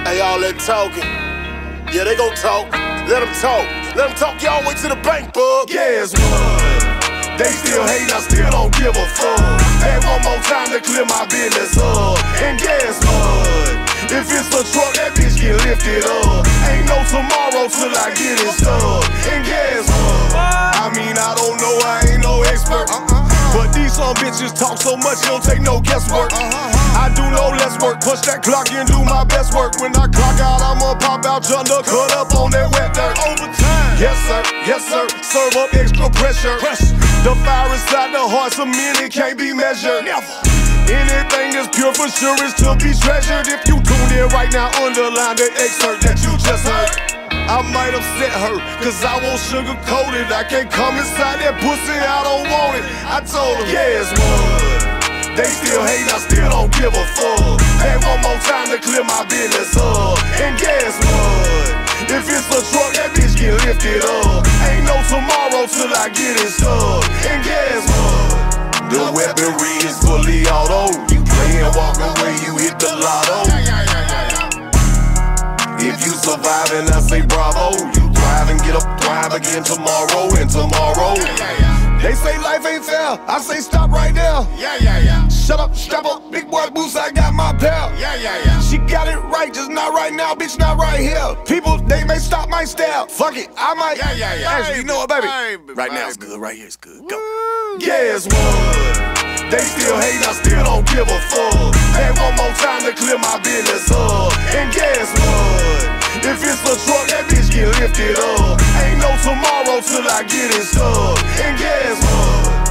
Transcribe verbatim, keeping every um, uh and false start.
Hey, all that talking. Yeah, they gon' talk. Let them talk. Let them talk y'all way to the bank, bug. Guess what? They still hate, I still don't give a fuck. Had one more time to clear my business up. And guess what? If it's a truck, that bitch get lifted up. Ain't no tomorrow till I get it stuck. And guess what? I mean, I don't know, I ain't no expert. But these some bitches talk so much, you don't take no guesswork. I do no less work, punch that clock and do my best work. When I clock out, I'ma pop out, jump up, cut up on that wet dirt. Overtime. Yes sir, yes sir, serve up extra pressure. The fire inside the heart, some men it can't be measured. Anything is pure for sure is to be treasured. If you tune in right now, underline the excerpt that you just heard. I might upset her, cause I won't sugarcoat it. I can't come inside that pussy, I don't want it. I told her, guess what? They still hate, I still don't give a fuck. Had one more time to clear my business up. And guess what? If it's a truck, that bitch get lifted up. Ain't no tomorrow till I get it stuck. And guess what? The weaponry is fully auto. You play and walk away, you hit the lotto. If you survive and I say bravo, you thrive and get up, thrive again tomorrow and tomorrow. They say life ain't fair, I say stop right there. Yeah, yeah, yeah. Shut up, strap up, big boy boots, I got my pair. Yeah, yeah, yeah. She got it right, just not right now, bitch, not right here. People, they may stop my style. Fuck it, I might. Yeah, yeah, yeah. Actually, you know what, baby? Baby, right baby. now it's good, right here it's good. Go. Guess what? They still hate, I still don't give a fuck. Had one more time to clear my business up. And guess what? If it's a truck, that bitch get lifted up. Ain't no tomorrow till I get it stuck. And guess what?